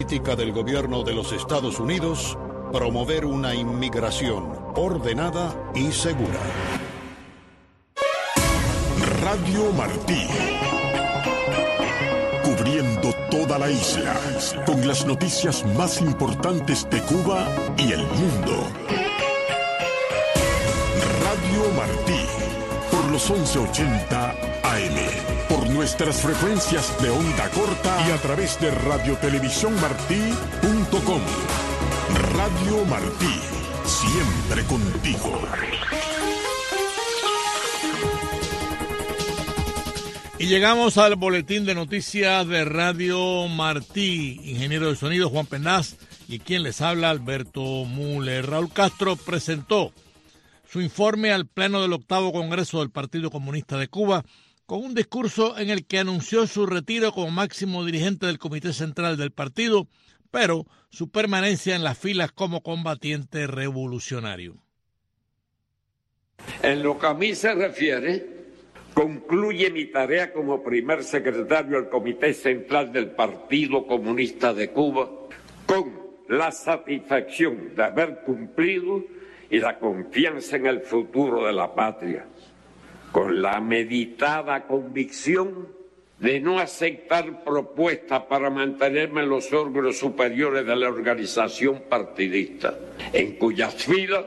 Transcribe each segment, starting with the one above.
Política del gobierno de los Estados Unidos, promover una inmigración ordenada y segura. Radio Martí. Cubriendo toda la isla, con las noticias más importantes de Cuba y el mundo. Radio Martí, por los 1180 AM, por nuestras frecuencias de onda corta y a través de radiotelevisiónmartí.com. Radio Martí, siempre contigo. Y llegamos al boletín de noticias de Radio Martí. Ingeniero de sonido Juan Penaz y quien les habla Alberto Müller. Raúl Castro presentó su informe al Pleno del 8º Congreso del Partido Comunista de Cuba con un discurso en el que anunció su retiro como máximo dirigente del Comité Central del partido, pero su permanencia en las filas como combatiente revolucionario. En lo que a mí se refiere, concluye mi tarea como primer secretario del Comité Central del Partido Comunista de Cuba con la satisfacción de haber cumplido y la confianza en el futuro de la patria, con la meditada convicción de no aceptar propuestas para mantenerme en los órganos superiores de la organización partidista, en cuyas filas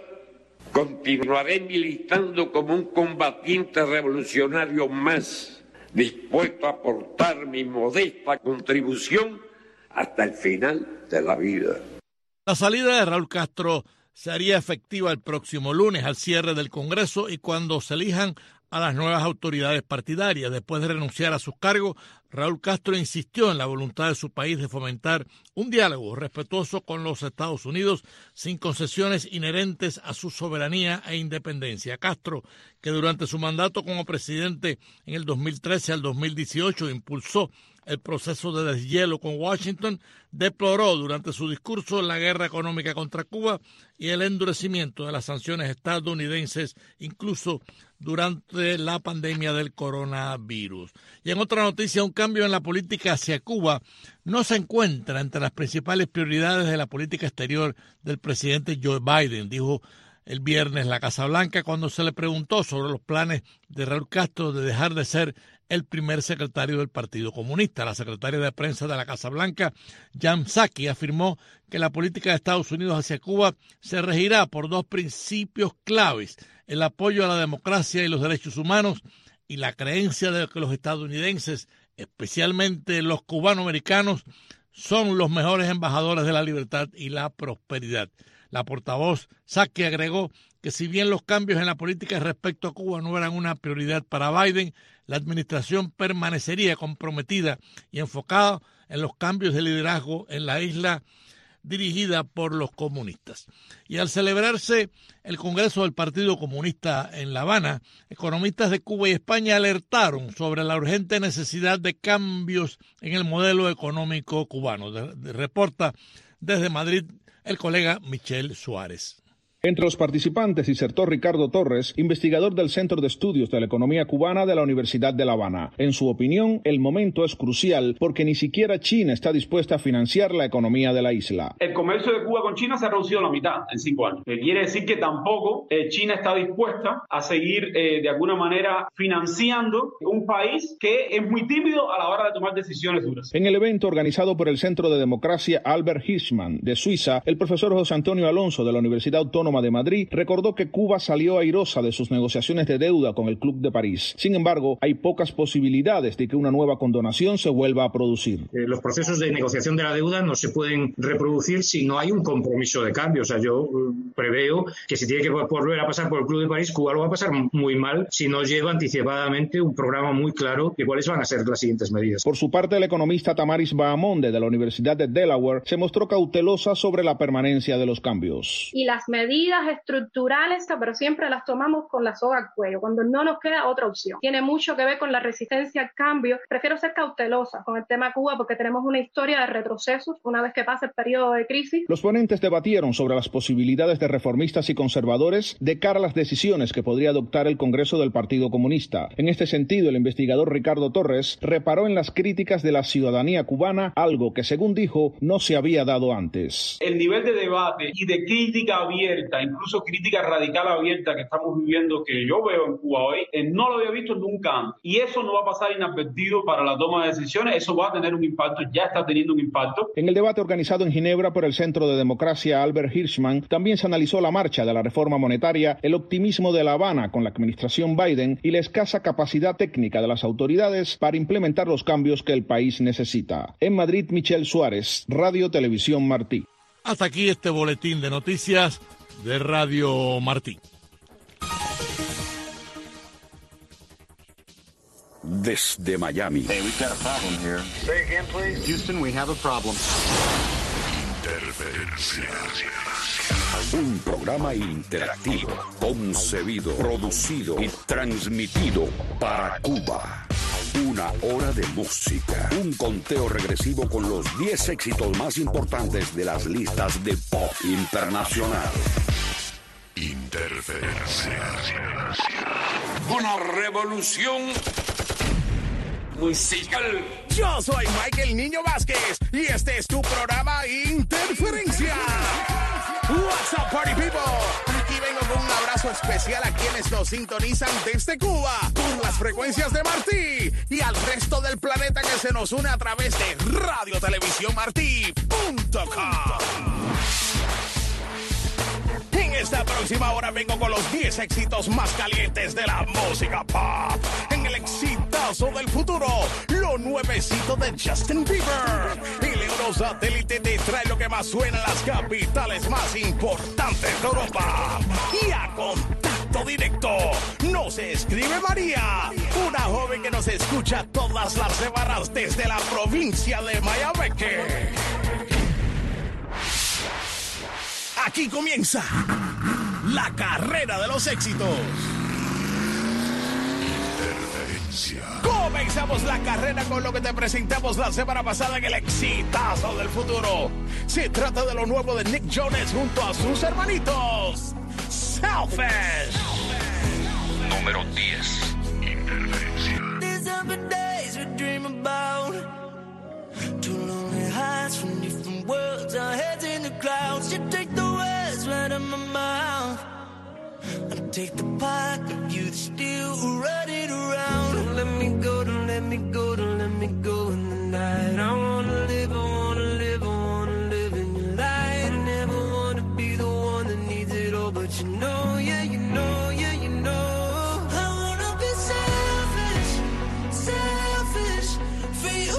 continuaré militando como un combatiente revolucionario más, dispuesto a aportar mi modesta contribución hasta el final de la vida. La salida de Raúl Castro se haría efectiva el próximo lunes al cierre del Congreso y cuando se elijan a las nuevas autoridades partidarias. Después de renunciar a sus cargos, Raúl Castro insistió en la voluntad de su país de fomentar un diálogo respetuoso con los Estados Unidos sin concesiones inherentes a su soberanía e independencia. Castro, que durante su mandato como presidente en el 2013 al 2018 impulsó el proceso de deshielo con Washington, deploró durante su discurso la guerra económica contra Cuba y el endurecimiento de las sanciones estadounidenses, incluso durante la pandemia del coronavirus. Y en otra noticia, un cambio en la política hacia Cuba no se encuentra entre las principales prioridades de la política exterior del presidente Joe Biden, dijo el viernes la Casa Blanca cuando se le preguntó sobre los planes de Raúl Castro de dejar de ser el primer secretario del Partido Comunista. La secretaria de prensa de la Casa Blanca, Jan Psaki, afirmó que la política de Estados Unidos hacia Cuba se regirá por dos principios claves: el apoyo a la democracia y los derechos humanos y la creencia de que los estadounidenses, especialmente los cubanoamericanos, son los mejores embajadores de la libertad y la prosperidad. La portavoz Psaki agregó que si bien los cambios en la política respecto a Cuba no eran una prioridad para Biden, la administración permanecería comprometida y enfocada en los cambios de liderazgo en la isla dirigida por los comunistas. Y al celebrarse el Congreso del Partido Comunista en La Habana, economistas de Cuba y España alertaron sobre la urgente necesidad de cambios en el modelo económico cubano. Reporta desde Madrid el colega Michel Suárez. Entre los participantes disertó Ricardo Torres, investigador del Centro de Estudios de la Economía Cubana de la Universidad de La Habana. En su opinión, el momento es crucial porque ni siquiera China está dispuesta a financiar la economía de la isla. El comercio de Cuba con China se ha reducido a la mitad en 5 años. Quiere decir que tampoco China está dispuesta a seguir de alguna manera financiando un país que es muy tímido a la hora de tomar decisiones duras. En el evento organizado por el Centro de Democracia Albert Hirschman de Suiza, el profesor José Antonio Alonso de la Universidad Autónoma de Madrid recordó que Cuba salió airosa de sus negociaciones de deuda con el Club de París. Sin embargo, hay pocas posibilidades de que una nueva condonación se vuelva a producir. Los procesos de negociación de la deuda no se pueden reproducir si no hay un compromiso de cambio. O sea, yo preveo que si tiene que volver a pasar por el Club de París, Cuba lo va a pasar muy mal si no lleva anticipadamente un programa muy claro de cuáles van a ser las siguientes medidas. Por su parte, el economista Tamaris Bahamonde de la Universidad de Delaware se mostró cautelosa sobre la permanencia de los cambios. Y las medidas medidas estructurales, pero siempre las tomamos con la soga al cuello, cuando no nos queda otra opción. Tiene mucho que ver con la resistencia al cambio. Prefiero ser cautelosa con el tema Cuba porque tenemos una historia de retrocesos una vez que pasa el periodo de crisis. Los ponentes debatieron sobre las posibilidades de reformistas y conservadores de cara a las decisiones que podría adoptar el Congreso del Partido Comunista. En este sentido, el investigador Ricardo Torres reparó en las críticas de la ciudadanía cubana, algo que, según dijo, no se había dado antes. El nivel de debate y de crítica abierta, incluso crítica radical abierta que estamos viviendo, que yo veo en Cuba hoy, no lo había visto nunca antes. Y eso no va a pasar inadvertido para la toma de decisiones, eso va a tener un impacto, ya está teniendo un impacto. En el debate organizado en Ginebra por el Centro de Democracia Albert Hirschman, también se analizó la marcha de la reforma monetaria, el optimismo de La Habana con la administración Biden y la escasa capacidad técnica de las autoridades para implementar los cambios que el país necesita. En Madrid, Michel Suárez, Radio Televisión Martí. Hasta aquí este boletín de noticias de Radio Martí. Desde Miami. Hey, we've got a problem here. Say again, please. Houston, we have a problem. Interferencia. Un programa interactivo, concebido, producido y transmitido para Cuba. Una hora de música. Un conteo regresivo con los 10 éxitos más importantes de las listas de pop internacional. Interferencia. Una revolución musical. Yo soy Michael Niño Vázquez y este es tu programa Interferencia. What's up, party people? Aquí vengo con un abrazo especial a quienes nos sintonizan desde Cuba por las frecuencias de Martí y al resto del planeta que se nos une a través de radiotelevisiónmartí.com. En esta próxima hora vengo con los 10 éxitos más calientes de la música pop. En el exitazo del futuro, lo nuevecito de Justin Bieber. El Eurosatélite te trae lo que más suena en las capitales más importantes de Europa. Y a contacto directo nos escribe María, una joven que nos escucha todas las semanas desde la provincia de Miami. Aquí comienza la carrera de los éxitos. Comenzamos la carrera con lo que te presentamos la semana pasada en el exitazo del futuro. Se trata de lo nuevo de Nick Jonas junto a sus hermanitos Selfish. Número 10. Two lonely hearts from different worlds, our heads in the clouds. You take the words right out of my mouth. I take the part of you that's still running around. Don't let me go, don't let me go, don't let me go in the night. I wanna live, I wanna live, I wanna live in your light. I never wanna be the one that needs it all, but you know, yeah, you know, yeah, you know. I wanna be selfish, selfish for you.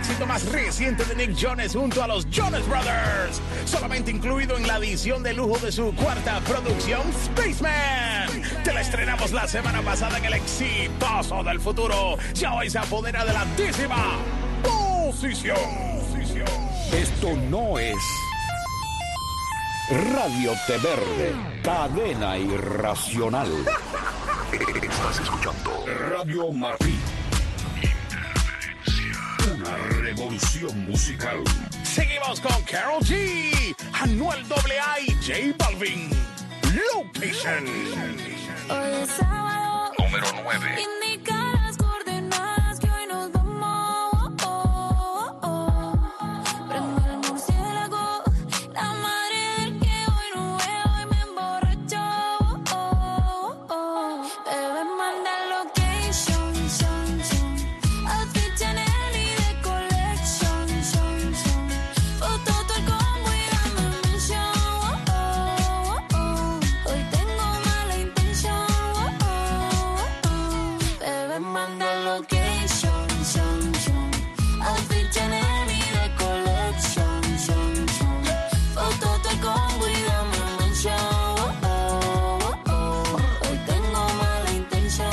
éxito más reciente de Nick Jonas junto a los Jonas Brothers, solamente incluido en la edición de lujo de su cuarta producción, Spaceman. Te la estrenamos la semana pasada en el exitoso del futuro. Ya hoy se apodera de la 10ª posición. Esto no es Radio Té Verde, cadena irracional. Estás escuchando Radio Martí. Una revolución musical. Seguimos con Karol G, Anuel AA y J Balvin. Location. Hoy es sábado. Número 9. Indica las coordenadas que hoy nos vamos. Prendo el murciélago, la madre del que hoy no veo y me emborracho. Bebé, manda location, outfit Chanel y de collection, foto todo el combo y dame mention. Hoy tengo mala intención. Bebé, manda location, outfit Chanel y de collection, foto todo el combo y dame mention. Hoy tengo mala intención.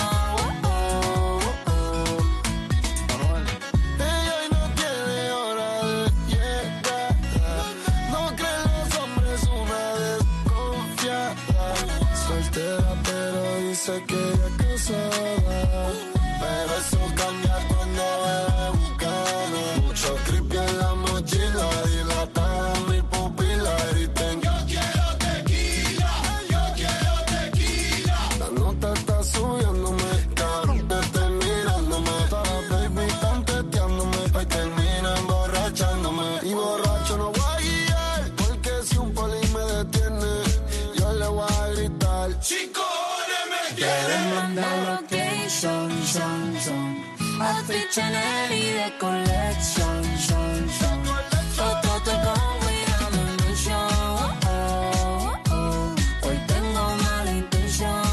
Ella hoy no tiene hora de llegar. No creen los hombres una desconfiada. Soltera pero dice que ella es casada. Pero eso cambia cuando bebe Bucana. Mucho creepy en la mochila, dilatada mi pupila. Griten, yo quiero tequila, yo quiero tequila. La nota está subiéndome, cabrón, te estoy mirándome. Todas las baby están teteándome, hoy termina emborrachándome. Y borracho no voy a guiar, porque si un poli me detiene, yo le voy a gritar. Chico, me Bebé, manda location, outfit Chanel y de collection, foto todo el combo y dame mention. Hoy tengo mala intención.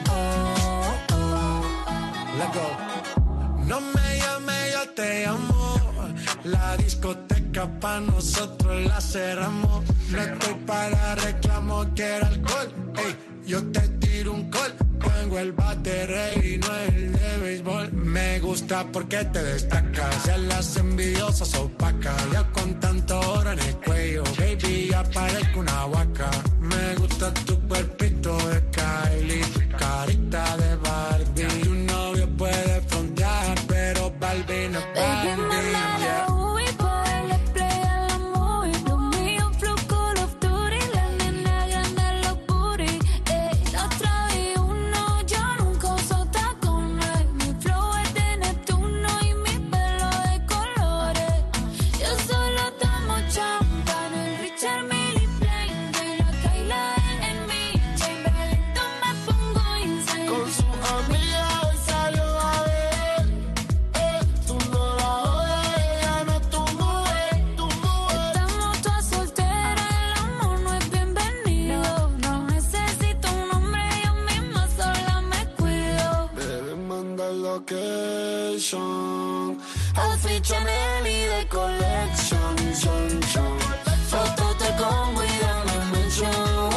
Let go. No me llame, yo te amo. La discoteca pa' nosotros la cerramos. No estoy para reclamo, quiero alcohol. Ey, yo te tiro un call. Tengo el bate ready, no el de béisbol. Me gusta porque te destacas. Ya las envidiosas opacas. Ya con tanto oro en el cuello, baby, ya parezco una huaca. Me gusta tu cuerpito de Kylie, carita de Barbie. Tu novio puede frontear, pero Barbie no es Baby, Barbie. manda Yeah. la Ubi pa' darle play a la movie. Lo mío flow Call of Duty, la nena grande los booty. La trae uno, yo nunca uso tacones. Mi flow es de Neptuno y mi pelo de colores. Yo solo tomo champán, el Richard Mille Plain. De la Kayla en mi Chamberlain, me pongo insane. Con su amiga hoy salió a ver. Tú no la jodas, ella no es tu mujer, tu mujer. Estamos todas solteras, el amor no es bienvenido. No necesito un hombre, yo misma sola me cuido. Debe mandar location. Outfit Chanel y de collection, foto te combo y dame mention.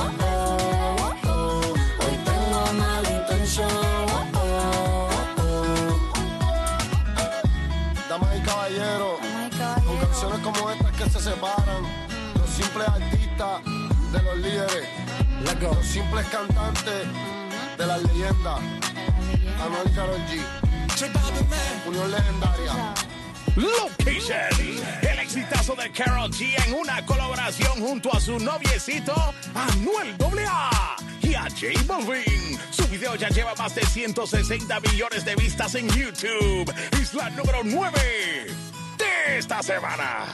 Hoy tengo mala intención. Damas y caballeros, con canciones como estas que se separan, los simples artistas de los líderes, los simples cantantes de las leyendas. Anuel y Karol G, unión legendaria. Location, el exitazo de Karol G en una colaboración junto a su noviecito Anuel AA y a J Balvin. Su video ya lleva más de 160 millones de vistas en YouTube. Es la número 9 de esta semana.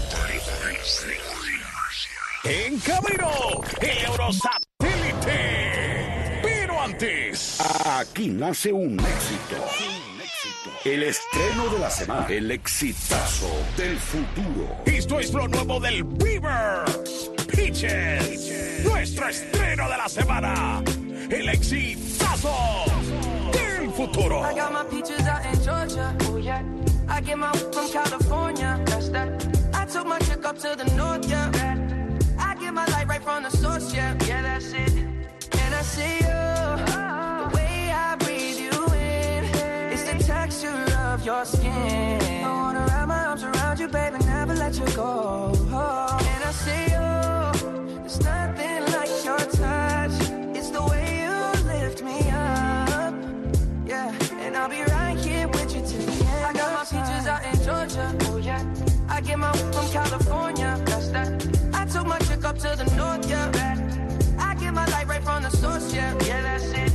En camino, el Eurosatélite. Pero antes, Aquí nace un éxito. El estreno de la semana. El exitazo del futuro. esto es lo nuevo del Bieber. Peaches. Nuestro estreno de la semana. El exitazo del futuro. I got my peaches out in Georgia. Oh yeah. I get my weed from California, that's that. I took my chick up to the north, yeah. I get my light right from the source, yeah. Yeah, that's it. And I see you, the way I breathe you in, it's the texture of your skin. I wanna wrap my arms around you, baby, never let you go. And I see you, there's nothing like your touch. It's the way you lift me up, yeah. And I'll be right here with you till the end. I got my peaches out in Georgia, oh yeah. I get my weed from California, that's that. I took my chick up to the north, yeah. I get my light right from the source, yeah. Yeah, that's it.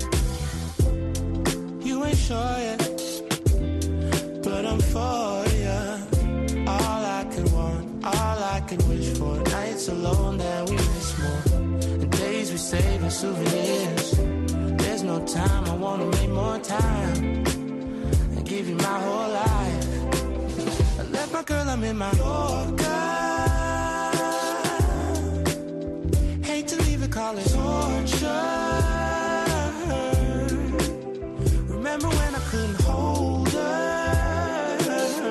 You ain't sure yet, but I'm for ya. All I could want, all I could wish for. Nights alone that we miss more. The days we save as souvenirs. There's no time, I wanna make more time and give you my whole life. I left my girl, I'm in my Yorker. Hate to leave it, call it torture. Remember when I couldn't hold her?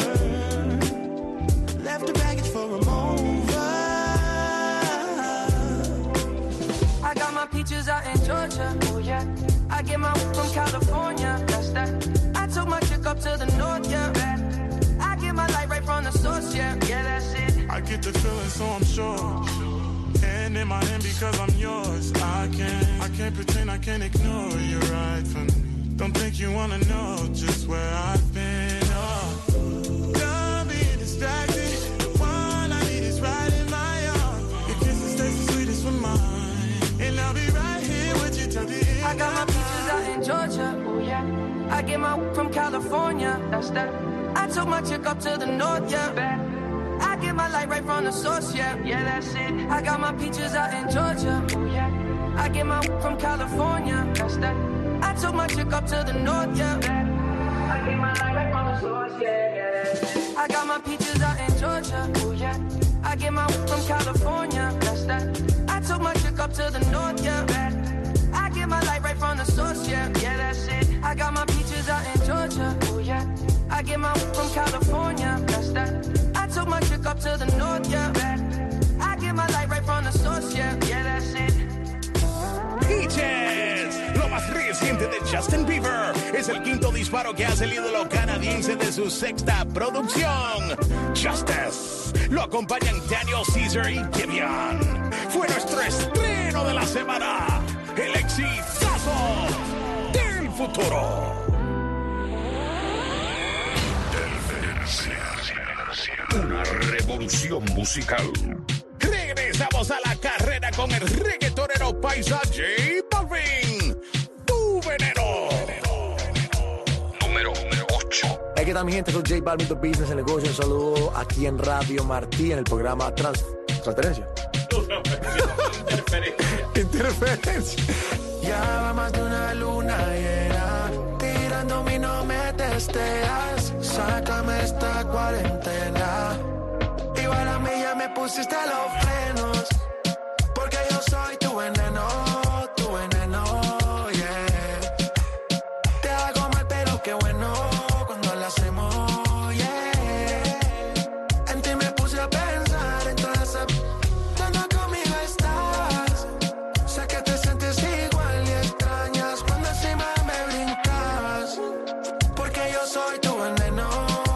Left the baggage for a mover. I got my peaches out in Georgia, oh yeah. I get my weed from California, that's that. I took my chick up to the north, yeah. I get my light right from the source, yeah. Yeah, that's it. I get the feeling, so I'm sure. And in my hand because I'm yours. I can't pretend, I can't ignore you right from me. Don't think you wanna know just where I've been. Oh, don't be distracted. The one I need is right in my arms. Your kisses taste the sweetest with mine, and I'll be right here with you till the end. I got my peaches out in Georgia, oh yeah. I get my weed from California, that's that. I took my chick up to the north, yeah. I get my light right from the source, yeah. Yeah, that's it. I got my peaches out in Georgia, oh yeah. I get my weed from California, that's that. I took my chick up to the north, yeah. I get my light right from the source, yeah. I got my peaches out in Georgia, oh yeah. I get my weed from California, that's that. I took my chick up to the north, yeah. I get my light right from the source, yeah. Yeah, that's it. I got my peaches out in Georgia, oh yeah. I get my weed from California, that's that. I took my chick up to the north, yeah. I get my light right from the source, yeah. Yeah, that's it. Peaches, lo más reciente de Justin Bieber, es el quinto disparo que hace el ídolo canadiense de su sexta producción. Justice, lo acompañan Daniel Caesar y Giveon. Fue nuestro estreno de la semana, el exitazo del futuro. Una revolución musical. Regresamos a la carrera con el reggaetonero paisa J Balvin. Tu veneno. Número 8. Hey, ¿qué tal, mi gente? Soy J Balvin, The Business, el negocio. Un saludo aquí en Radio Martí, en el programa Transferencia. Interferencia. Ya va más de una luna llena, tirándome y no me testeas. Sácame esta cuarentena. Igual a mí ya me pusiste los frenos, porque yo soy tu veneno, yeah. Te hago mal, pero qué bueno cuando lo hacemos, yeah. En ti me puse a pensar, entonces cuando conmigo estás, sé que te sientes igual y extrañas cuando encima me brincas, porque yo soy tu veneno,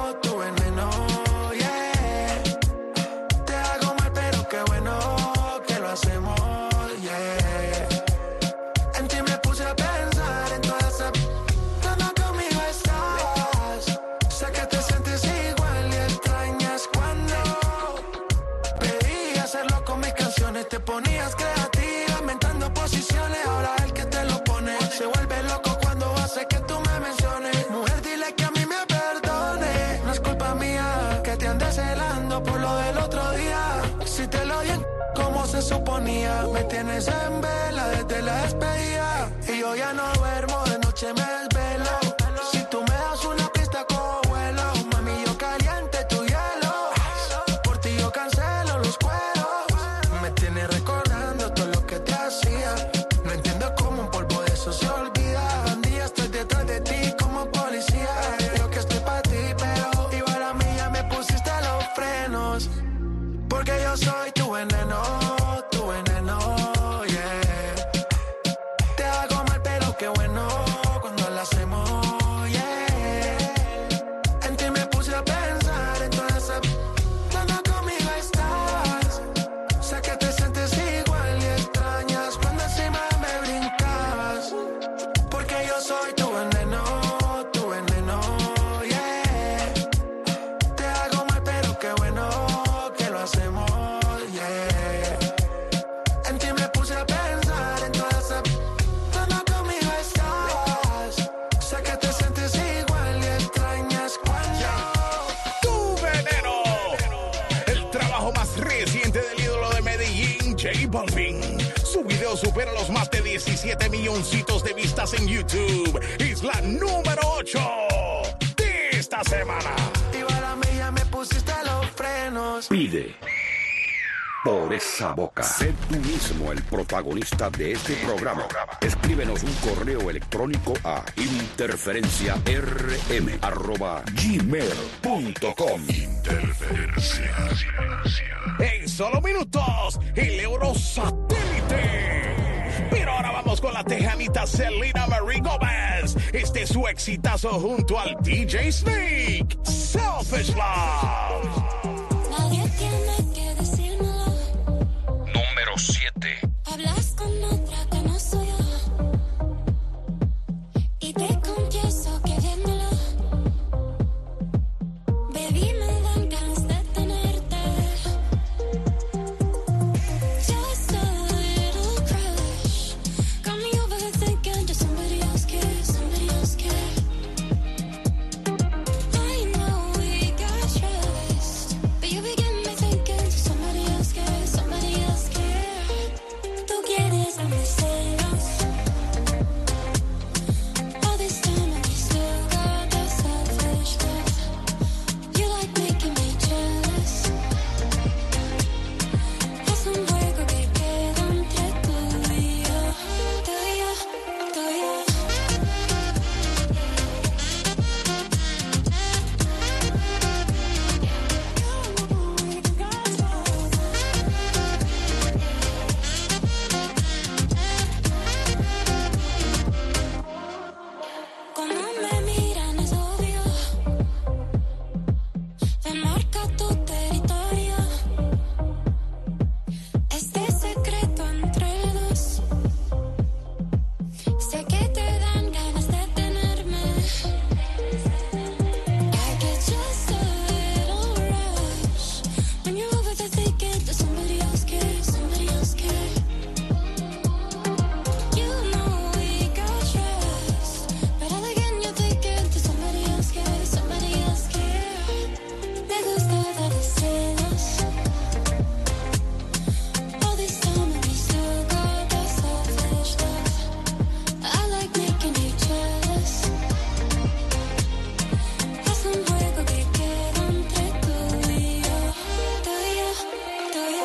yeah. Te hago mal, pero qué bueno que lo hacemos, yeah. En ti me puse a pensar, entonces cuando conmigo estás, sé que te sientes igual y extrañas cuando pedí hacerlo con mis canciones. Te ponías creativa, inventando posiciones. Ahora el que te lo pone se vuelve loco cuando hace que tú me menciones. Mujer, dile que a mí me perdone. No es culpa mía que te andes celando por lo del otro día. Si te lo di como se suponía, me tienes en vela desde la despedida. Y yo ya no duermo, de noche me desvelo. Si tú me das una pista como vuelo, mami, yo caliente tu hielo. Por ti yo cancelo los cueros. Me tienes recordando todo lo que te hacía. No entiendo cómo un polvo de eso se olvida. Un día estoy detrás de ti como policía. Yo que estoy para ti, pero supera los más de 17 milloncitos de vistas en YouTube. Es la número 8 de esta semana. Iba a la milla, me pusiste los frenos. Pide por esa boca. Sé tú mismo el protagonista de este programa. Escríbenos un correo electrónico a interferenciarm@gmail.com. Interferencia. En solo minutos, el Eurosatélite. Pero ahora vamos con la tejanita Selena Marie Gomez. Este es su exitazo junto al DJ Snake. Selfish Love. Nadie tiene que decírmelo. Número 7. Hablas con otra que no soy yo. Y te confieso que viéndolo, baby, me dan ganas de tenerte. Just a little crush. Got me overthinking, just somebody else cares, somebody else cares. I know we got trust, but you begin me thinking, just somebody else cares, somebody else cares. Tú quieres a mis celos. All this time and you still got that selfish love. You like making me jealous. Haz un juego que queda entre tú y yo, tú y yo, tú y yo. Cuando me miran es obvio, me marca tu territorio. Este secreto entre dos, sé que te dan ganas de tenerme. I get just a little rush when you're over the thinking that somebody else cares, somebody else cares. You know we got trust, but all again you're thinking that somebody else cares, somebody else cares. Me gusta de celos. All this time and we still got that selfish love. I like making you jealous. Haz un juego que queda entre tú y yo, tú y yo, tú y yo.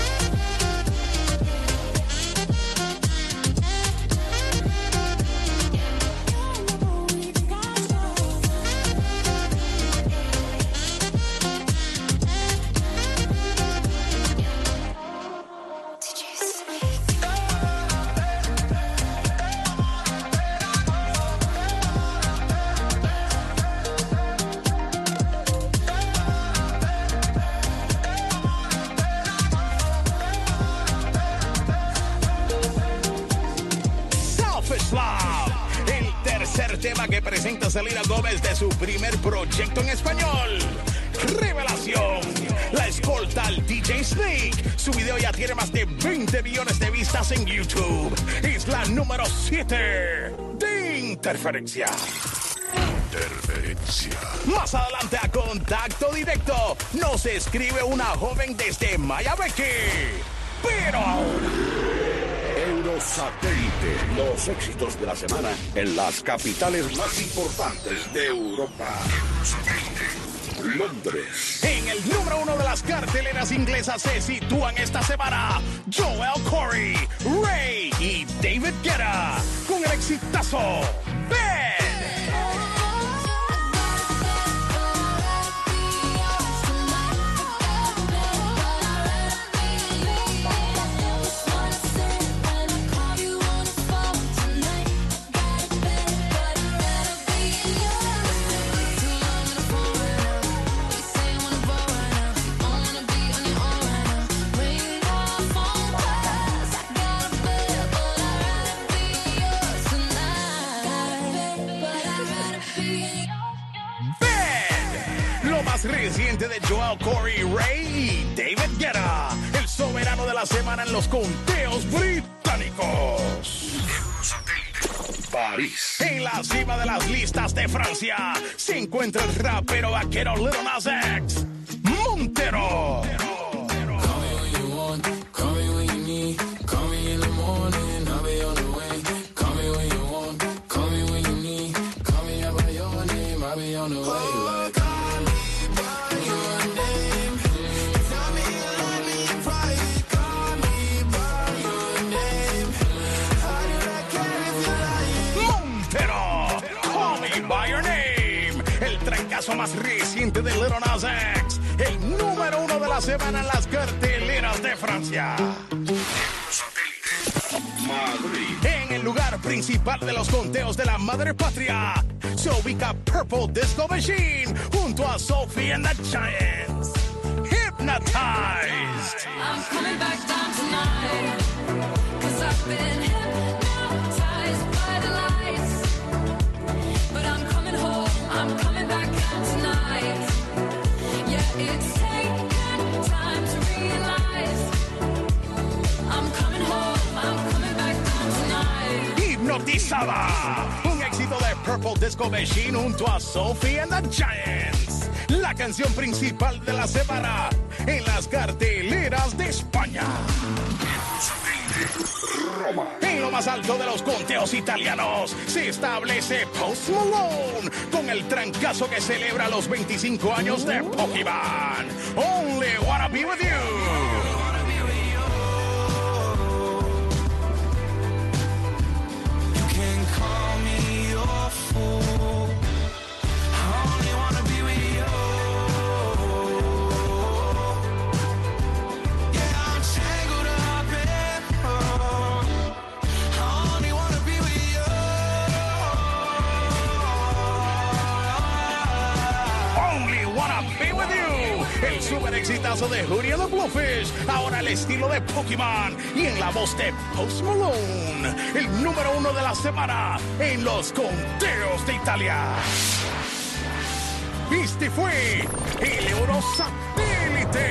Selfish Love. El tercer tema que presenta Selena Gomez de su primer proyecto en español. Revelación. La escolta al DJ Snake. Su video ya tiene más de 20 millones de vistas en YouTube. Es la número 7 de Interferencia. Interferencia. Más adelante a Contacto Directo nos escribe una joven desde Mayabeque. Pero ahora, Eurosatélite. Los éxitos de la semana en las capitales más importantes de Europa. Londres. en el número 1 de las carteleras inglesas se sitúan esta semana Joel Corey, Ray y David Guetta con el exitazo Bad. Reciente de Joel Corey, Ray y David Guetta, el soberano de la semana en los conteos británicos. París. En la cima de las listas de Francia se encuentra el rapero vaquero Lil Nas X, Montero. Call me when you want, call me when you need, call me in the morning. el trancazo más reciente de Lil Nas X, el número 1 de la semana en las carteleras de Francia. Madrid. En el lugar principal de los conteos de la madre patria se ubica Purple Disco Machine junto a Sophie and the Giants. Hypnotized. I'm coming back down tonight, 'cause I've been hypnotized by the lights. But I'm coming home, I'm coming back down tonight. Yeah, it's taken time to realize I'm coming home, I'm coming back down tonight. Hipnotizada. Un éxito de Purple Disco Machine junto a Sophie and the Giants. La canción principal de la semana en las carteleras de España. Roma. En lo más alto de los conteos italianos se establece Post Malone con el trancazo que celebra los 25 años de Pokémon. Only Wanna Be With You. El super exitazo de Hootie and the Blowfish, ahora el estilo de Pokémon y en la voz de Post Malone, el número 1 de la semana en los conteos de Italia. Este fue el Eurosatélite.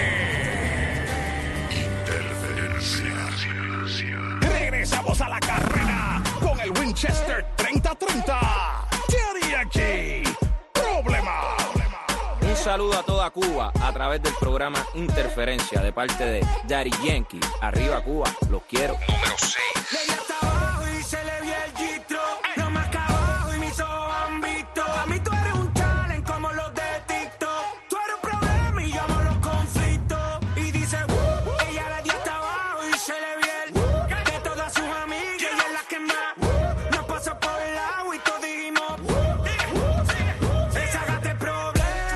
Regresamos a la carrera con el Winchester 3030. ¿Qué haría aquí? Problema. Un saludo a toda Cuba a través del programa Interferencia de parte de Daddy Yankee. Arriba Cuba, los quiero. Número 6. Ella está abajo y se le vio el gistro. No más que abajo y mis ojos han visto. A mí tú eres un talent como los de TikTok. Tú eres un problema y yo amo los conflictos. Y dice, ella le dio hasta abajo y se le vio el de todas sus amigas. Ella es la que más nos pasó por el agua y todos dijimos, esa gata es problema.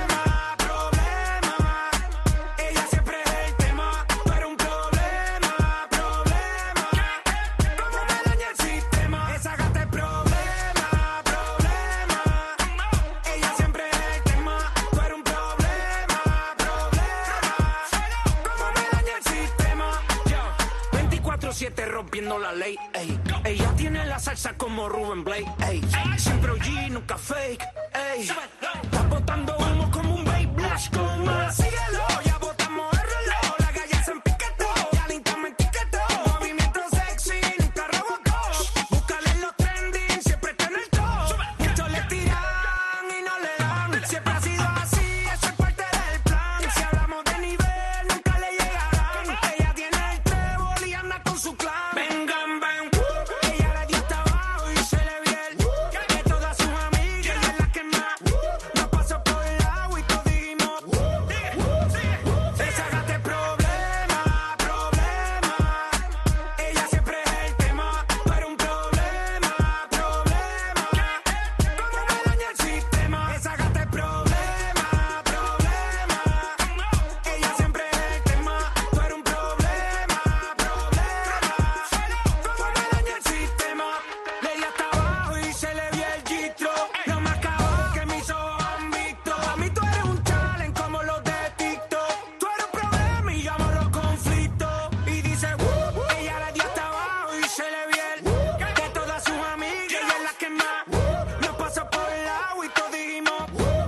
Rompiendo la ley, ey. Ella tiene la salsa como Ruben Blake, ey. Siempre OG, nunca fake, ey. Está botando humo como un babe blush con más. Síguelo, ya botamos el reloj. La calle se empiquetó, ya Linta me etiquetó. Movimiento sexy, nunca rebotó. Búscale en los trending, siempre está en el top. Muchos le tiran y no le dan. Siempre ha sido así, eso es parte del plan. Si hablamos de nivel, nunca le llegarán. Ella tiene el trébol y anda con su clan. Vengan, ven, ella le dio hasta abajo y se le vio el de todas sus amigas. Ella es la que más nos pasó por el agua y todos dijimos, esa gata es problema, problema. Ella siempre es el tema, tú eres un problema, problema. Como me daña el sistema, esa gata es problema, problema. Ella siempre es el tema, tú eres un problema, problema. Como me daña el sistema, le di hasta abajo y se le vio el gistro. No más que abajo que mis ojos han visto. A mí tú eres un talent como los de TikTok. Tú eres un problema y yo amo los conflictos. Y dice, ella le dio hasta abajo y se le vio el de todas sus amigas. Ella es la que más nos pasó por el agua y todos dijimos,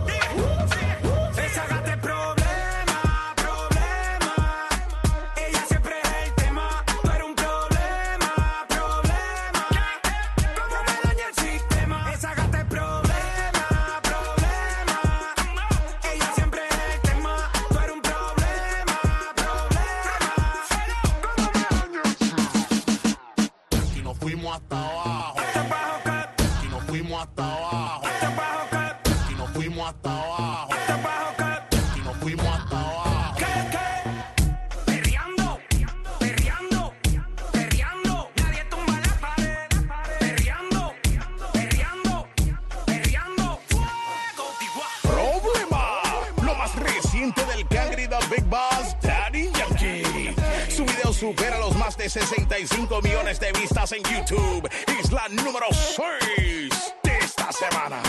esa gata es problema, problema. Ella siempre es el tema, tú eres un problema, problema. Como me daña el sistema, esa gata es problema, problema. Ella siempre es el tema, tú eres un problema, problema. Y nos fuimos hasta abajo. Y nos fuimos hasta abajo. Y nos fuimos hasta abajo. Y nos fuimos hasta abajo. Perreando, perreando, perreando. Nadie tumba la pared. Perreando, perreando, perreando. Fuego. reciente del Cangri The Big Boss, Daddy Yankee. Su video supera los más de 65 millones de vistas en YouTube. Es la número 6 de esta semana.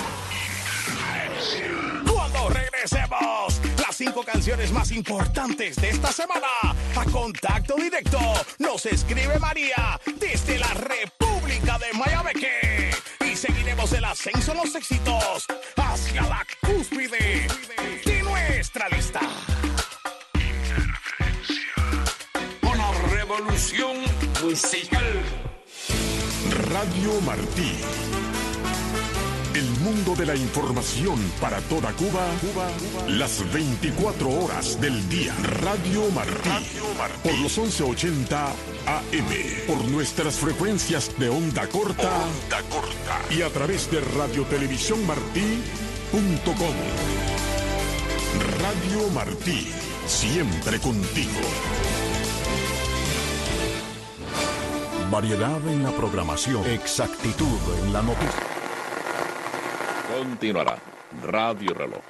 Cuando regresemos, las 5 canciones más importantes de esta semana. A contacto directo nos escribe María desde la República de Miami. Y seguiremos el ascenso en los éxitos hacia la cúspide de nuestra lista. Una revolución musical. Radio Martí. El mundo de la información para toda Cuba, las 24 horas del día. Radio Martí, por los 1180 AM, por nuestras frecuencias de onda corta, y a través de radiotelevisiónmartí.com. Radio Martí, siempre contigo. Variedad en la programación, exactitud en la noticia. Continuará Radio Reloj.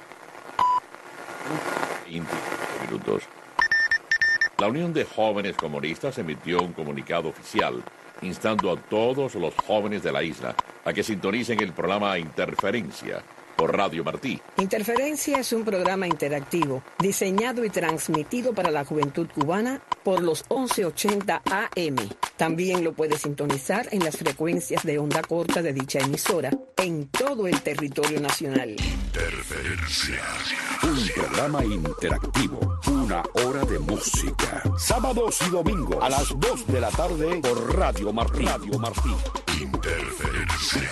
20 minutos. La Unión de Jóvenes Comunistas emitió un comunicado oficial instando a todos los jóvenes de la isla a que sintonicen el programa Interferencia por Radio Martí. Interferencia es un programa interactivo diseñado y transmitido para la juventud cubana por los 1180 AM. También lo puede sintonizar en las frecuencias de onda corta de dicha emisora en todo el territorio nacional. Interferencia. Un programa interactivo. Una hora de música. Sábados y domingos a las 2 de la tarde por Radio Martí. Radio Martí. Interferencia.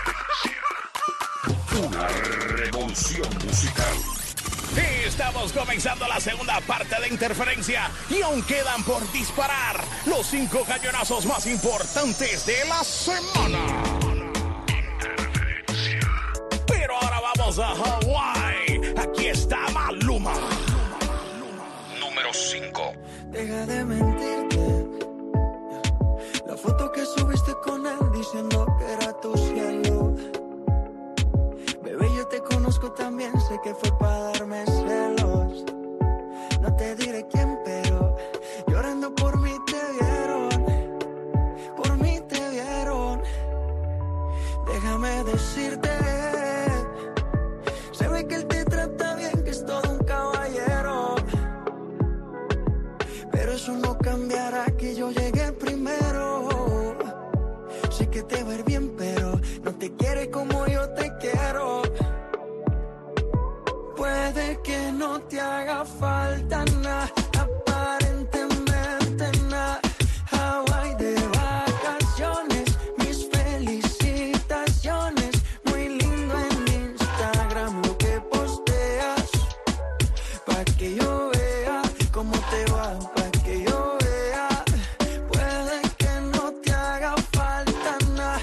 Una revolución musical. Estamos comenzando la segunda parte de Interferencia y aún quedan por disparar los 5 cañonazos más importantes de la semana. Pero ahora vamos a Hawái. Aquí está Maluma. Número 5. Deja de mentirte. La foto que subiste con él diciendo que era tu cielo. Bebé, yo te conozco también, sé que fue para darme celos. No te diré quién, pero llorando por mí te vieron. Por mí te vieron. Déjame decirte, se ve que él te trata bien, que es todo un caballero. Pero eso no cambiará que yo llegué primero. Sé que te va a ir bien, pero no te quiere como yo te quiero. Puede que no te haga falta nada, aparentemente nada. Hawái de vacaciones, mis felicitaciones. Muy lindo en Instagram lo que posteas, pa' que yo vea cómo te va, pa' que yo vea. Puede que no te haga falta nada,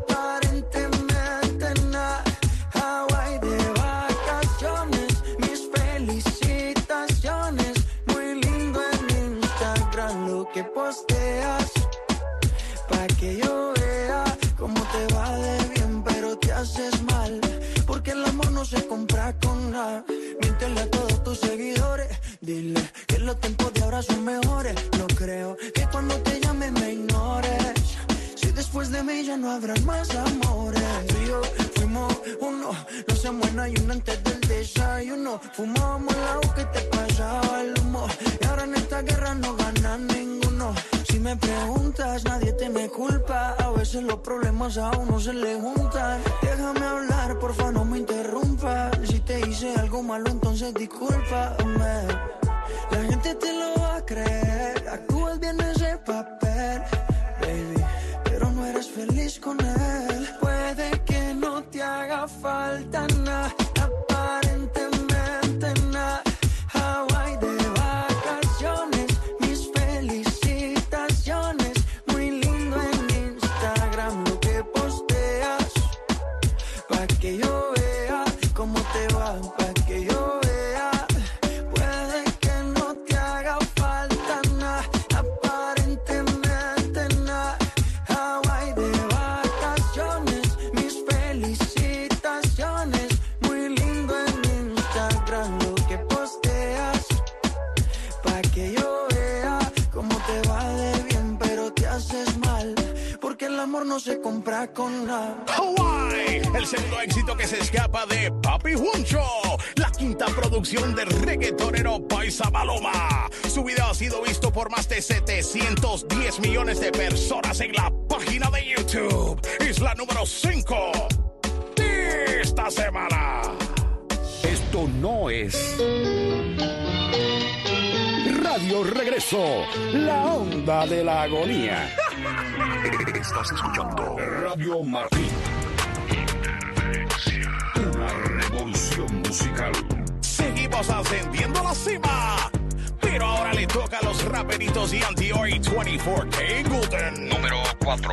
aparentemente nada. Hawái de vacaciones, mis felicitaciones. Muy lindo en Instagram lo que posteas, pa' que yo vea cómo te va de bien, pero te haces mal, porque el amor no se compra con nada. Miéntele a todos tus seguidores, dile que los tiempos de ahora son mejores. No creo que cuando te llame me ignores, si después de mí ya no habrán más amores. Tú y yo fuimos uno, no se muere ayuno antes del desayuno. Fumábamos el agua que te pasaba el humo, y ahora en esta guerra no gana ninguno. Si me preguntas, nadie te me culpa, a veces los problemas a uno se le juntan. Déjame hablar, porfa, no me interrumpas. Si te hice algo malo, entonces discúlpame. La gente te lo va a creer, actúas bien ese papel, baby, pero no eres feliz con él. Puede que no te haga falta nada, aparentemente nada. Hawái de vacaciones, mis felicitaciones. Muy lindo en Instagram lo que posteas, pa' que yo vea cómo te va, pa' que yo vea. Puede que no te haga falta nada, aparentemente nada. Hawái de vacaciones, mis felicitaciones. Muy lindo en Instagram lo que posteas. Hawaii, el segundo éxito que se escapa de Papi Juancho, la quinta producción del reggaetonero Paisa Paloma. Su video ha sido visto por más de 710 millones de personas en la página de YouTube. Es la número 5 de esta semana. Esto no es Radio Regreso, la onda de la agonía. Estás escuchando Radio Martín. Una revolución musical. Seguimos ascendiendo la cima, pero ahora le toca a los raperitos y Anti-Ori 24K Golden. Número 4.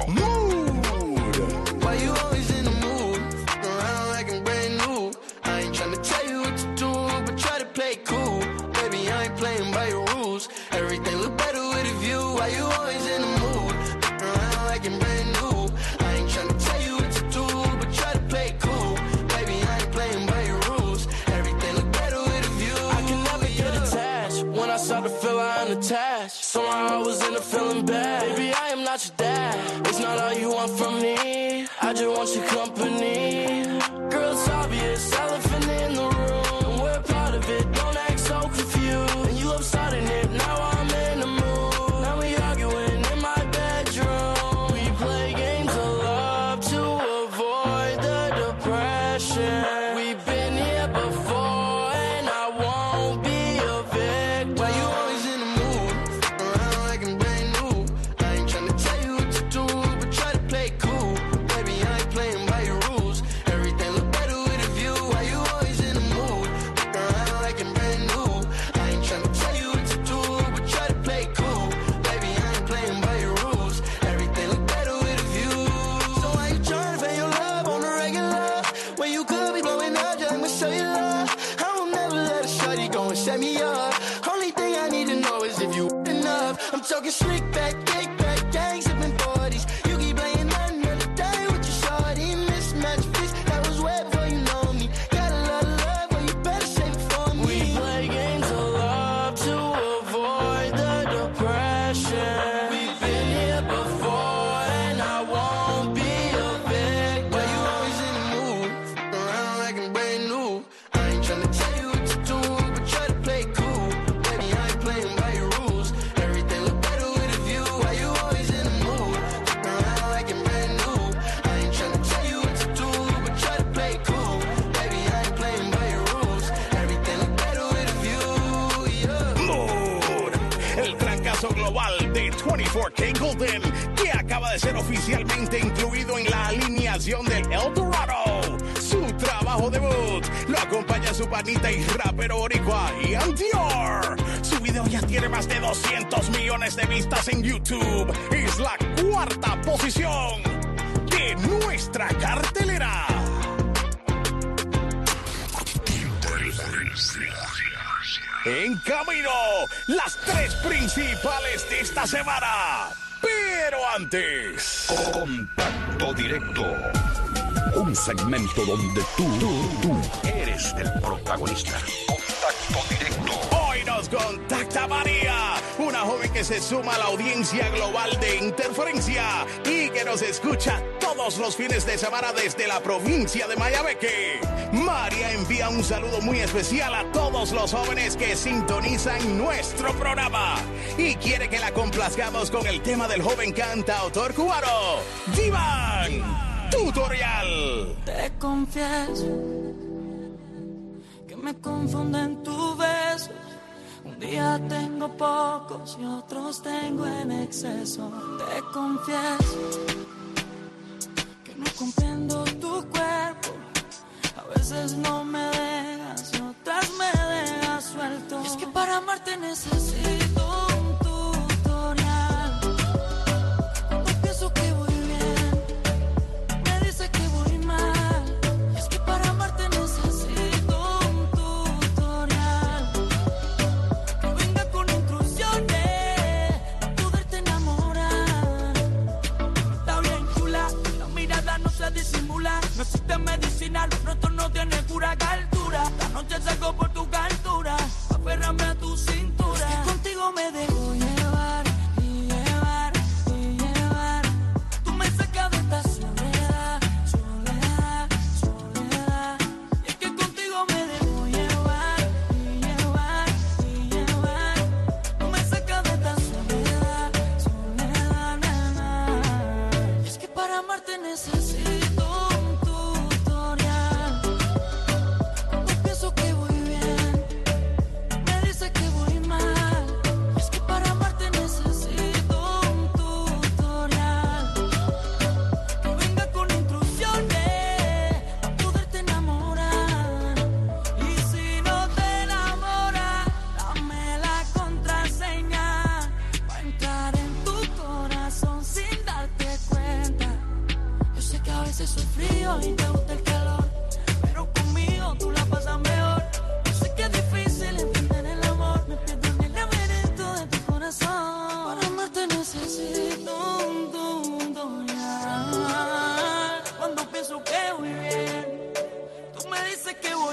Why you always in the mood? Around like I'm brand new. I ain't tryna tell you what to do, but try to play cool. Baby, I ain't playing by your rules. Everything look better with a view. Why you always in the mood? Around like I'm brand new. I ain't tryna tell you what to do, but try to play cool. Baby, I ain't playing by your rules. Everything look better with a view. I can never get attached. When I start to feel I'm unattached, somehow I was in a feeling bad. Baby, I am not your dad. It's not all you want from me. I just want your company. Girl, it's obvious, elephant in the room, and we're part of it. Don't act so confused. And you love starting it, now I'm in the mood. Now we arguing in my bedroom. We play games of love to avoid the depression. We've been here before, and I won't be a victim. Why you always in the mood? Around like I'm brand new. I ain't tryna tell you what to do, but try to play cool. Baby, I ain't playing by your rules. Everything look better with a view. Why you always in the mood? Around like I'm brand new. I ain't tryna tell you what to do, but try to play cool. Baby, I ain't playing by your rules. Everything look better with a view. So why you tryna fake your love on the regular? When you could be blowing up just to show your love. I will never let a shawty go and set me up. Only thing I need to know is if you enough. I'm talking slick back, kick back, gang sipping 40s. You keep playing another day with your shawty. Mismatch fix, that was way before you know me. Got a lot of love, but you better save it for me. We play games of love to avoid the depression. We've been here before, and I won't be a victim. Why you always in the mood? Around like I'm brand new. I ain't tryna tell you what to do, but try to play cool. Baby, I ain't playing by your rules. Everything look better with a view. Why you always in the mood? Around like I'm brand new. I ain't tryna tell you what to do, but try to play cool. Baby, I ain't playing by your rules. Everything look better with a view. Yeah. Mood, el trancazo global de 24K Golden, que acaba de ser oficialmente incluido en la alineación del El Dorado. Su trabajo debut lo acompaña su panita y rapero boricua Ian Dior. Su video ya tiene más de 200 millones de vistas en YouTube. Es la cuarta posición de nuestra cartelera. En camino, las 3 principales de esta semana. Pero antes, Contacto Directo. Un segmento donde tú eres el protagonista. Contacto Directo. hoy nos contacta María, una joven que se suma a la audiencia global de Interferencia y que nos escucha todos los fines de semana desde la provincia de Mayabeque. María envía un saludo muy especial a todos los jóvenes que sintonizan nuestro programa y quiere que la complazcamos con el tema del joven cantautor cubano, Divan Tutorial. Te confieso que me confunden tus besos. Un día tengo pocos y otros tengo en exceso. Te confieso que no comprendo tu cuerpo. A veces no me dejas y otras me dejas suelto. Y es que para amarte necesito un tutorial. Cuando pienso que voy bien, me dice que voy mal. Y es que para amarte necesito un tutorial. Que venga con intrusiones, para poderte enamorar. Está bien chula, la mirada no se disimula. No existe medicina, lo pronto no tiene cura, altura. La noche salgo por tu altura, aférrame a tu cintura. Es que contigo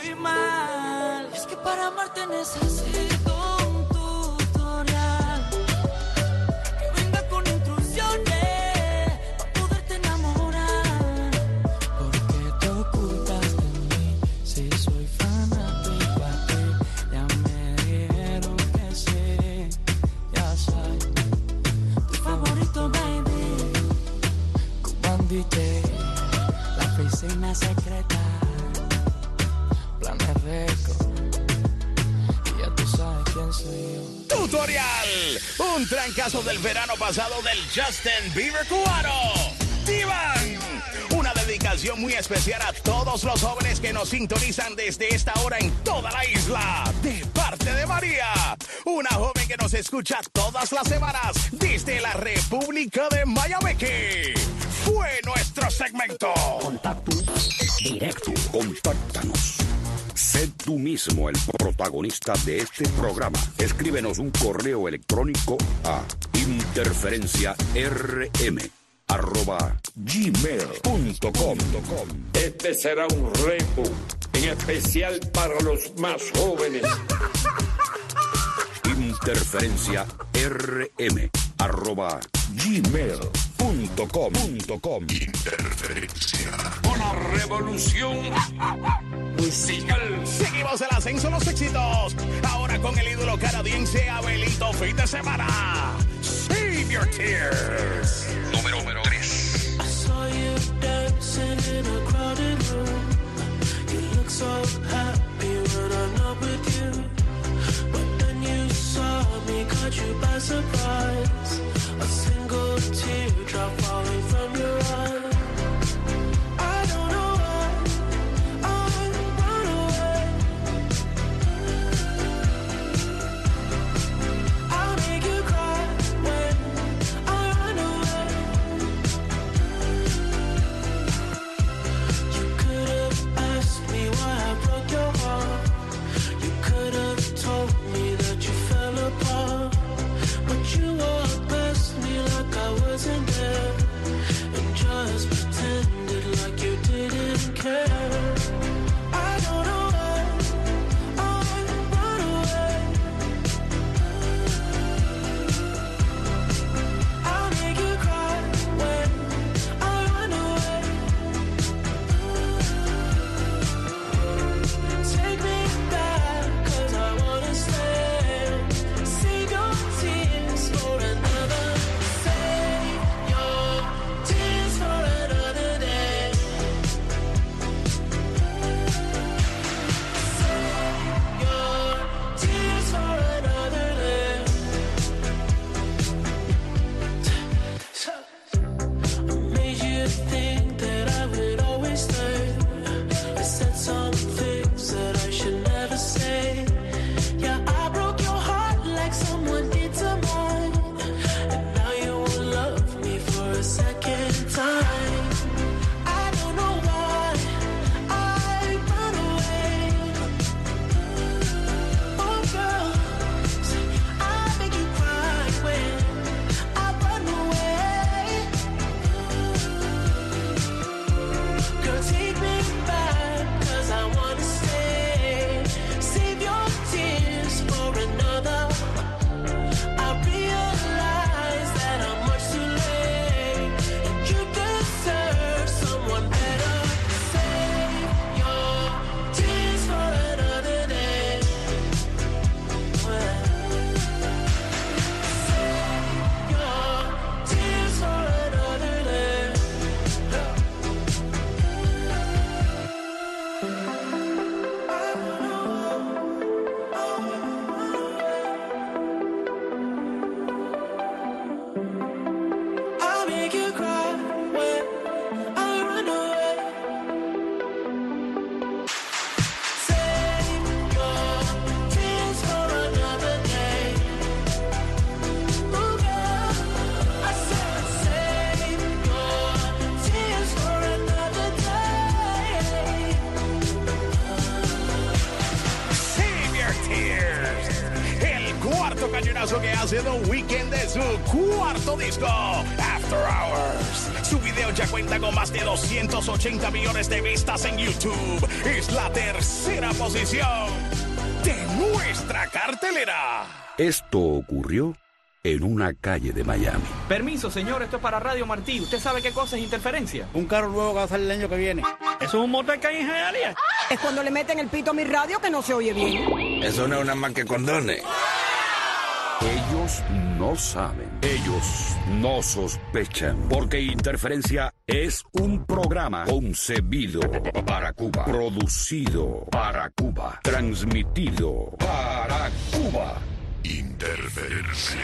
muy mal. Es que para amarte necesito un tutorial que venga con instrucciones para poderte enamorar. Porque te ocultas de mí si soy fanático a ti. Ya me dijeron que sí, ya soy tu favorito, baby. Cuban DJ, la oficina secreta, Planes Record, y ya tú sabes quién soy yo. Tutorial, un trancazo del verano pasado del Justin Bieber cubano. Divan, una dedicación muy especial a todos los jóvenes que nos sintonizan desde esta hora en toda la isla. De parte de María, una joven que nos escucha todas las semanas desde la República de Miami. Fue nuestro segmento. Contacto directo. Contáctanos. Sé tú mismo el protagonista de este programa. Escríbenos un correo electrónico a interferenciarm@gmail.com. Este será un reto en especial para los más jóvenes. interferenciarm@gmail.com. Interferencia. Una revolución musical. Seguimos el ascenso en los éxitos. Ahora con el ídolo canadiense Abelito, fin de semana. Save your tears. Número 3. I saw you dancing in a crowded room. You look so happy when I'm not with you. But then you saw me, caught you by surprise. A single teardrop falling from your eye. I don't know why I run away. I'll make you cry when I run away. You could have asked me why I broke your heart. You could have told me that you fell apart. But you cañonazo que hace The Weeknd de su cuarto disco, After Hours. Su video ya cuenta con más de 280 millones de vistas en YouTube. Es la tercera posición de nuestra cartelera. Esto ocurrió en una calle de Miami. Permiso, señor, esto es para Radio Martí. ¿Usted sabe qué cosa es interferencia? Un carro nuevo que va a salir el año que viene. ¿Eso es un motor que hay en Hialeah? Es cuando le meten el pito a mi radio que no se oye bien. Eso no es una más que condones. Ellos no saben. Ellos no sospechan. Porque Interferencia es un programa concebido para Cuba. Producido para Cuba. Transmitido para Cuba. Interferencia.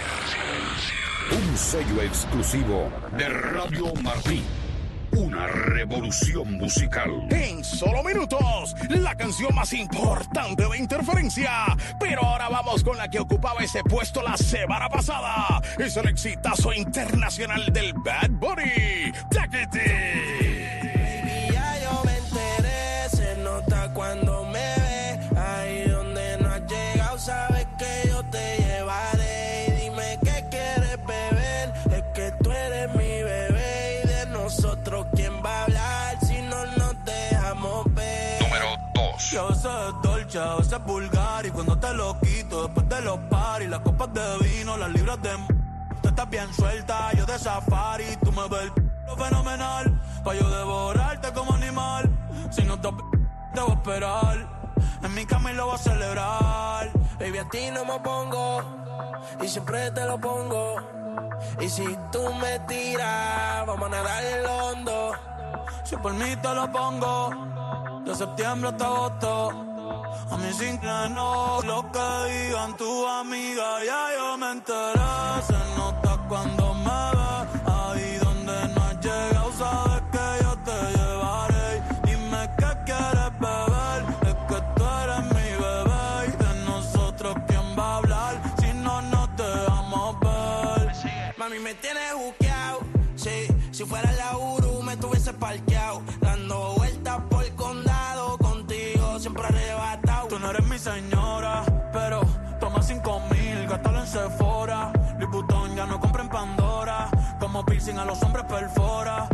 Un sello exclusivo de Radio Martí. Una revolución musical. En solo minutos, la canción más importante de Interferencia. Pero ahora vamos con la que ocupaba ese puesto la semana pasada. Es el exitazo internacional del Bad Bunny, Takete. Baby, ya yo me enteré, se nota cuando me ve. Ahí donde no has llegado, sabes que yo te llevaré. Y dime qué quieres beber, es que tú eres mi bebé. Y de nosotros, ¿quién va a hablar si no nos dejamos ver? Número 2. Y a veces es dolce, a veces es vulgar. Y cuando te lo quito, después de los paris, las copas de vino, las libras de... Tú estás bien suelta, yo de safari. Tú me ves lo fenomenal, pa' yo devorarte como animal. Si no te voy a esperar, en mi cama y lo voy a celebrar. Baby, a ti no me pongo, y siempre te lo pongo. Y si tú me tiras, vamos a nadar en el hondo. Si por mí te lo pongo, de septiembre hasta agosto. A mí sin que no, lo que digan tu amiga, ya yo me enteré. Se nota cuando me ves, ahí donde no has llegado, sabes que yo te llevaré. Dime qué quieres beber, es que tú eres mi bebé. Y de nosotros, ¿quién va a hablar si no nos dejamos ver? Mami, me tienes juqueado, sí. Si fuera la Uru, me tuviese parqueado. Dando vueltas por el condado, contigo siempre arrebatado. Tú no eres mi señora, pero toma 5,000, gástalo en Sephora. Liputón ya no compra en Pandora, como piercing a los hombres perfora.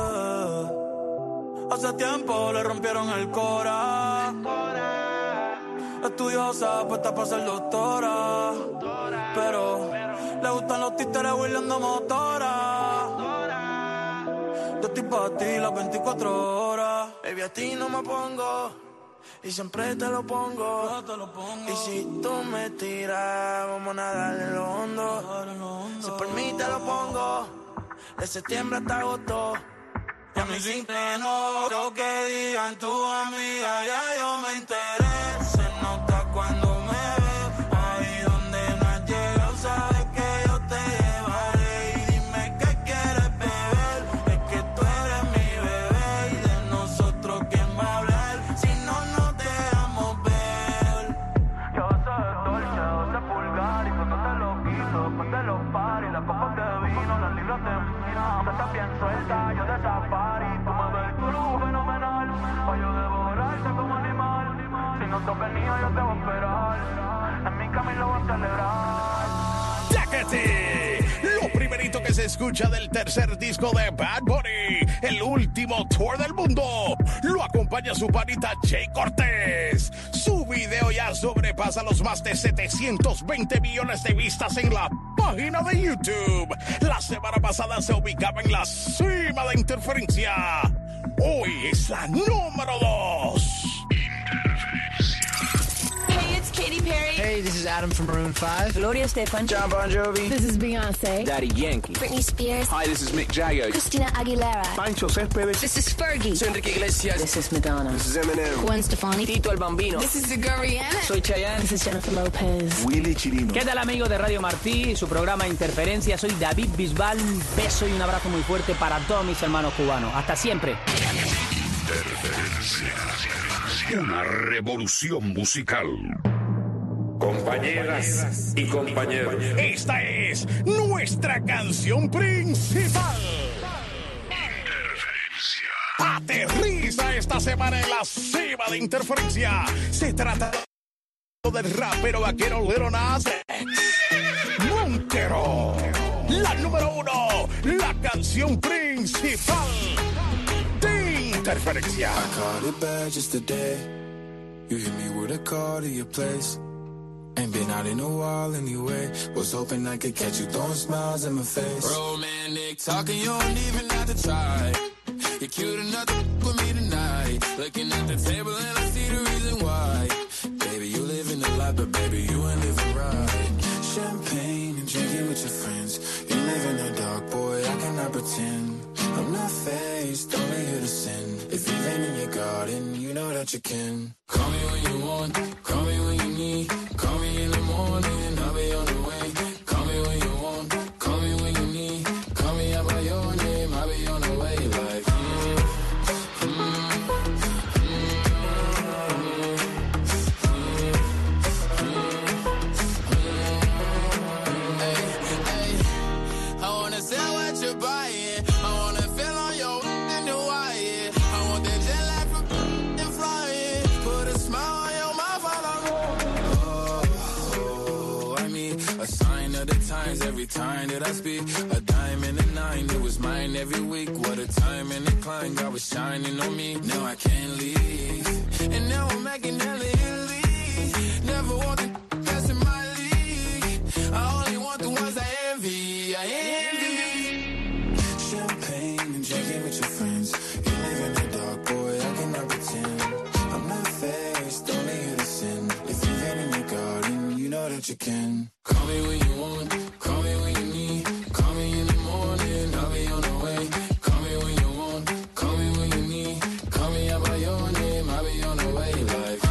Hace tiempo le rompieron el cora. Estudiosa, puesta para ser doctora, pero le gustan los títeres huirleando motora. Yo estoy para ti las 24 horas. Baby, a ti no me pongo, y siempre te lo pongo. Y si tú me tiras, vamos a nadar en lo hondo. Si por mí te lo pongo, de septiembre hasta agosto. Y a mí sin que no, lo que digan tu amiga, ya yo me enteré. Se nota cuando me ves, ahí donde no has llegado, sabes que yo te llevaré. Y dime qué quieres beber, es que tú eres mi bebé. Y de nosotros, ¿quién va a hablar si no nos dejamos ver? Yo soy dolce, yo soy vulgar. Y cuando te lo quito, después de los paris, las copas de vino, las libras de... Tú estás bien suelta, yo de safari. Tú me ves tú fenomenal, pa' yo devorarte como animal. Si no te has venido, yo te voy a esperar. En mi camino lo voy a celebrar. Takete, lo primerito que se escucha del tercer disco de Bad Bunny, el último tour del mundo. Lo acompaña su panita Jay Cortés. Su video ya sobrepasa los más de 720 millones de vistas en la página de YouTube. La semana pasada se ubicaba en la cima de Interferencia. Hoy es la número 2. Hey, it's Katy Perry. Hey, this is Adam from Maroon 5. Gloria Estefan. John Bon Jovi. This is Beyonce. Daddy Yankee. Britney Spears. Hi, this is Mick Jagger. Christina Aguilera. Pancho Céspedes. This is Fergie. Soy Enrique Iglesias. This is Madonna. This is Eminem. Gwen Stefani. Tito el Bambino. This is the girl Rihanna. Soy Chayanne. This is Jennifer Lopez. Willy Chirino. ¿Qué tal, amigos de Radio Martí y su programa Interferencia? Soy David Bisbal. Un beso y un abrazo muy fuerte para todos mis hermanos cubanos. Hasta siempre. Interferencia. Una revolución musical. Compañeras y compañeros, esta es nuestra canción principal. Aterriza esta semana en la cima de Interferencia. Se trata del rapero vaquero Lil Nas X. Montero. La número 1, la canción principal de Interferencia. I caught it bad just today. You hit me with a call to your place. Ain't been out in a while anyway. Was hoping I could catch you throwing smiles in my face. Romantic talking, you don't even have to try. You're cute enough to with me tonight. Looking at the table and I see the reason why. Baby, you live in the life, but baby, you ain't living right. Champagne and drinking with your friends. You live in the dark, boy, I cannot pretend. I'm not faced, only here to sin. If you've been in your garden, you know that you can. Call me when you want, call me when you need. Call me in the morning, I'll be on the way. Call me when you want, call me when you need. Call me out by your name, I'll be on the way. Like, I wanna sell what you're buying. I wanna feel on your in Hawaii. I want that jet lag from and flying. Put a smile on your mouth while I'm I mean, a sign of the times every time that I speak. A dime and a nine, it was mine every week. What a time and a climb, God was shining on me. Now I can't leave, and now I'm making hella Italy. Never want the best in my league. I only want the ones I envy. I envy. Champagne and drinking with your friends. You live in the dark, boy, I cannot pretend. I'm not faced, only here to sin. If you've been in your garden, you know that you can. Call me when you want, call me when you need. Call me in the morning, I'll be on the way. Call me when you want, call me when you need. Call me out by your name, I'll be on the way. Like,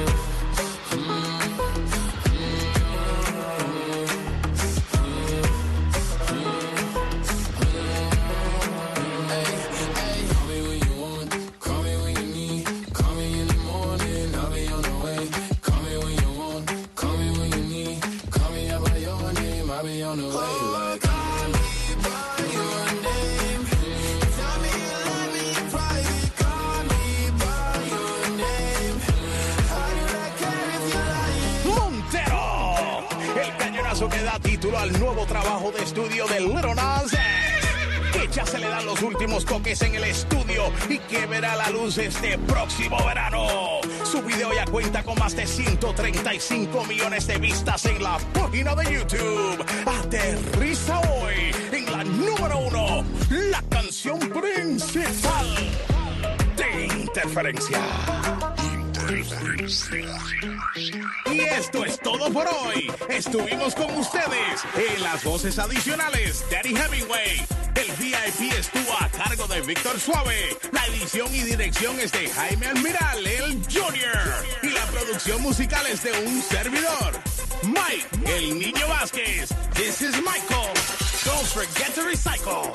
call me when you want, call me when you need. Call me in the morning, I'll be on the way. Call me when you want, call me when you need. Call me out by your name, I'll be on the way. Like, call me by your name. Tell me you love me in private. Call me by your name. How do I care if you're lying? Montero, el cañonazo que da título al nuevo trabajo de estudio de Lil Nas X, que ya se le dan los últimos toques en el estudio y que verá la luz este próximo verano. Su video ya cuenta con más de 135 millones de vistas en la página de YouTube. Aterriza hoy en la número 1, la canción principal de Interferencia. Y esto es todo por hoy. Estuvimos con ustedes en las voces adicionales. Daddy Hemingway. El VIP estuvo a cargo de Víctor Suave. La edición y dirección es de Jaime Almiral, el Junior. Y la producción musical es de un servidor, Mike, el Niño Vázquez. This is Michael. Don't forget to recycle.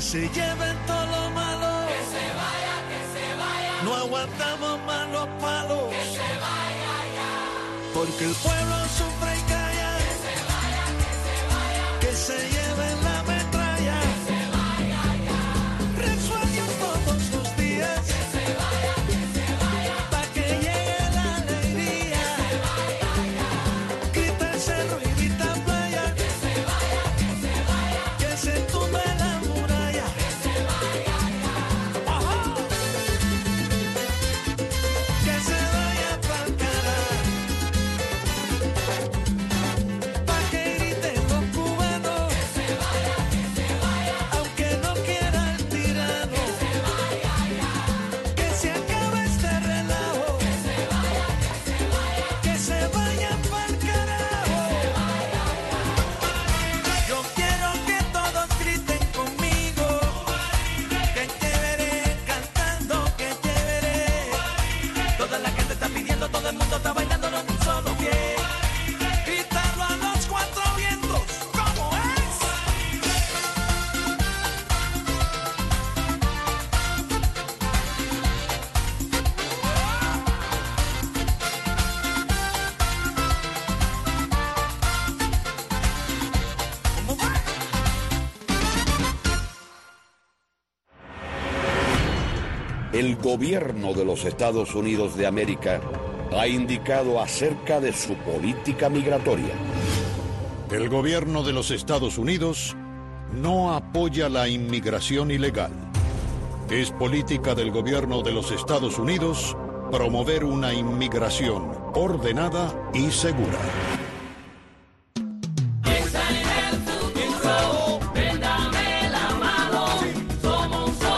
se lleven todo lo malo. Que se vaya, que se vaya. No aguantamos más los palos. Que se vaya ya. Porque el pueblo sufre y calla. Que se vaya, que se vaya. Que se lleven la metralla. Que se vaya ya. Resuelven todos los días. Que se vaya, pa' que llegue la alegría. que se vaya ya. Grita el cerro y grita playa. Que se vaya, que se vaya. Que se tumbe la muralla. Que se vaya ya. Ajá. Que se vaya pa'l carajo. Pa' que griten los cubanos. Que se vaya, Aunque no quiera el tirano. que se vaya ya. Que se acabe este relajo. Que se vaya, Que se vayan pa'l carajo. Yo quiero que todos griten conmigo. Que chévere, cantando, que chévere. Toda la gente está pidiendo, todo el mundo está bailando en un solo pie. Gritarlo a los cuatro vientos, ¿cómo es? ¿Cómo va? El gobierno de los Estados Unidos de América ha indicado acerca de su política migratoria. El gobierno de los Estados Unidos no apoya la inmigración ilegal. Es política del gobierno de los Estados Unidos promover una inmigración ordenada y segura.